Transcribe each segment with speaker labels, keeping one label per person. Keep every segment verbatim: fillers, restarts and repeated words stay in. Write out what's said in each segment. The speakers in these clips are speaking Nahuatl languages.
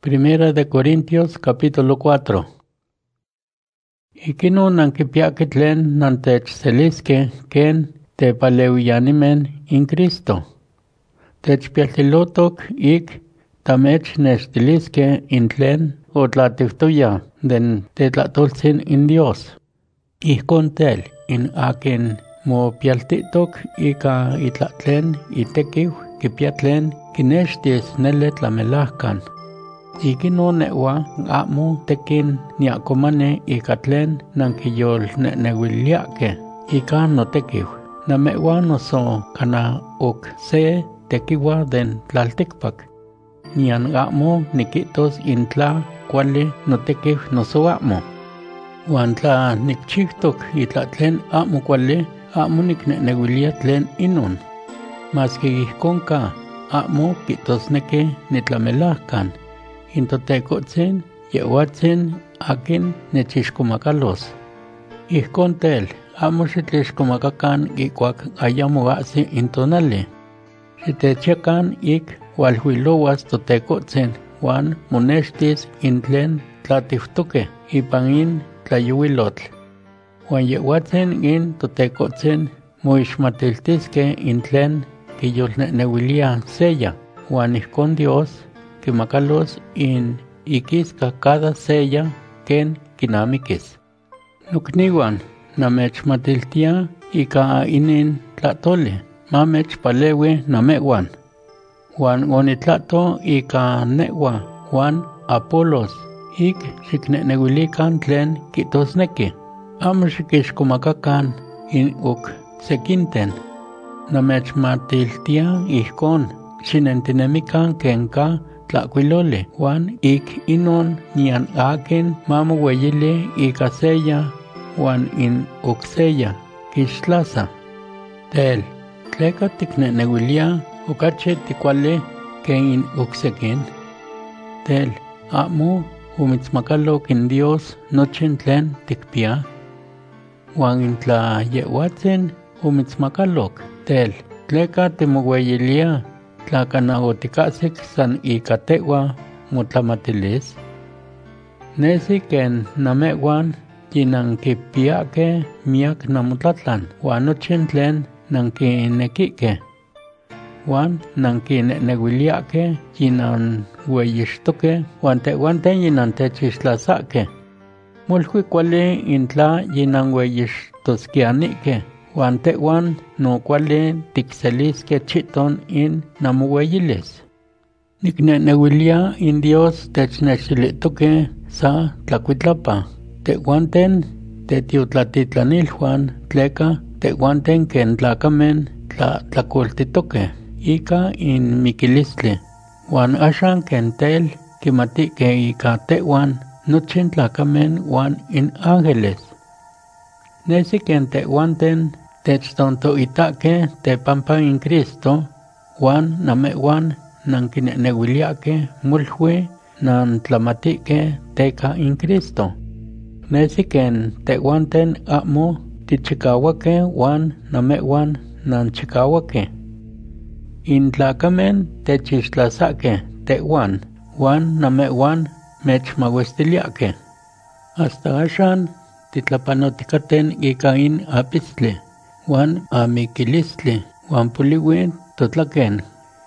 Speaker 1: Primera de Corintios capítulo cuatro. Ikino nankipiaki tlen nantechseliske ken tepaleuianimen in Cristo. Techpialtilotok ik tamechnextiliske in tlen otlatiftoya den tetlatolsin in Dios. Ihkon tel in akin mo pialtitok ika itlatlen itekiw kipiatlen kinextis nele tlamelahkan. Ikino newa amo tekin niakomane ikatlen nankiyol nenewiliake ika no tekiw. Namewa noso kana ok se tekiwa den tlaltikpak. Nian amo nikitos intla kuali no tekiw noso amo. Wan tla nikchiktok itlatlen amo kuali amo niknenewilia tlen inun. Maski ihkonka amo kitosneke nitlamelahkan. Intotekotzin yehuatzin akin nechixkomakalos. Ihkon tel amo xitlixkomakakan ikuak ayamo asi intonali. Xitechiakan ik walhuilowas totekotzin wan monextis intlen tlatiftoke ipan in tlayuilotl. Wan yehuatzin in totekotzin moixmatiltiske intlen kiyolnenewilia seya, wan ihkon Dios kimakalos in ikiska cada seya ken kinamikis. Nukniwan namechmatiltia ika inin tlatoli, mamechpalewi namewan. Wan onitlato ika newa, wan Apolos, ik xiknenewilikan tlen kitosneki. Amo xikixkomakakan in uk sekinten. Namechmatiltia ihkon, xinentinemikan kenka tlakuiloli, wan ik inon nian akin mamoweyili ika seya, wan in ukseya, kixtlasa. Tel, tleka tiknenewilia okache tikuali ken in uksekin. Tel, amo humitzmakalok in Dios nochin tlen tikpia. Wan intla yehuatzin humitzmakalok. Tel, tleka timoweyilia tlakana otikasik san ika tewa motlamatilis. Nesi ken namewan yinankipiake miak namotlatlan wan nochin tlen nankinekike. Wan nankinenewiliake yinan weyixtoke wan tehuanten yinantechixtlasake. Molhui kuali intla yinan weyixtoskianike. Wan tehuan no kuali tikseliske chiton in namoweyilis. Niknenewilia in Dios technexilitoke sa tlakuitlapa. Tehuanten tetiotlatitlanilhuan tleka tehuanten ken tlakamen tla tlakoltitoke ika in mikilistli. Wan axan ken tel kimatike ika tehuan nochin tlakamen wan in ángeles. Nesi ken tehuanten techtontoitake tepampa in Cristo, wan namewan nankinenewiliake mulhui nantlamatike teka in Cristo. Nesi ken tehuanten amo tichikawake wan namewan nanchikawake. In tlakamen techixtlasake tehuan, wan namewan mechmawestiliake. Hasta axan titlapanoticaten ika in apistli, wan amikilistli, wan poliwin totlaken.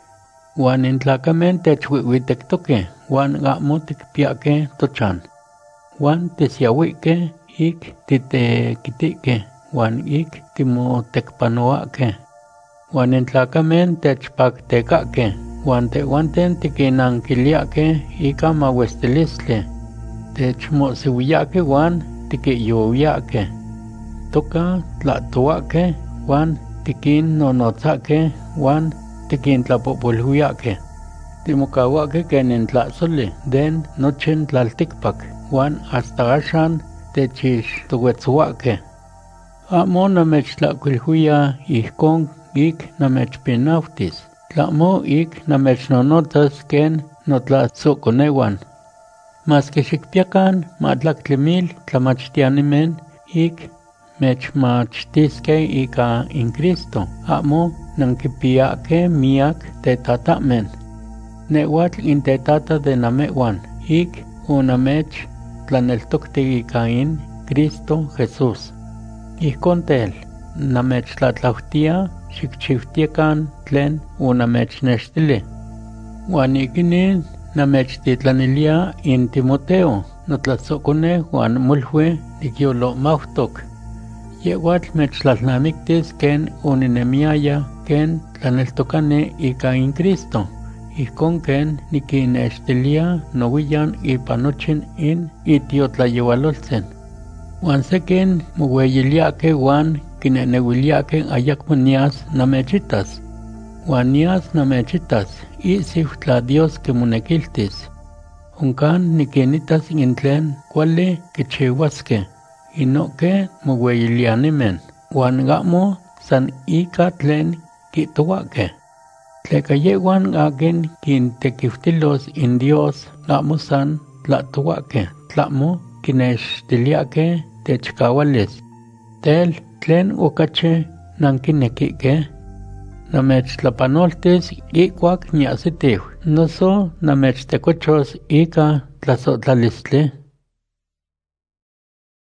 Speaker 1: Wan in tlakamen techwiwitektoke, wan amo tikpiake tochan. Wan tisiawike ik titekitike, wan ik timotekpanoake. Wan in tlakamen techpaktekake, wan tehuanten tikinankiliake ika mawestilistli. Techmosiwiyake wan tikiyowiyake. Toka tlatoake wan tikin nonotzake wan tikin tlapopolhuiyake. Timokawake ken in tlasoli den nochin tlaltikpak wan hasta axan techix towetzuake. Amo namechtlakuilhuia ihkon ik namechpinautis. Tlamo ik namechnonotzas ken notlasokonewan. Maski xikpiakan matlaktlimi tlamachtianimen ik mechmachtiske ika in Cristo, amo nankipiake miak tetatamen. Newatl in tetata de namewan, ik onamech tlaneltokti ika in Cristo Jesús. Ijkon tel, namechtlatlautia xikchiutiekan tlen onamechnextili. Uan ikinin namechtitlanilia in Timoteo, notlatzokone Juan mulhue nikyolomautok. Yewatl mechtlalnamiktis ken oninemiaya ken tlaneltokane ika in Cristo, ijkon ken nikinextilia nowiyan ipanochin in itiotlayewaloltsen. Uan seken moweyiliake uan kinenewiliake ayakmo nias namechitas. Uan nias namechitas, isiu tla Dios kimonekiltis. Onkan nikinitas intlen kuali kichiwaske, inoke moweyilianimen, uan gamo san ika tlen kitowake. Tleka yewan akin kintekiwtilos in Dios gamo san tlatowake, tlamo kinextiliake techkawalis. Tel tlen okache nankinekike, namechtlapanoltis ikuak niasitiw, noso namechtekuchos ika tlasotlalistli.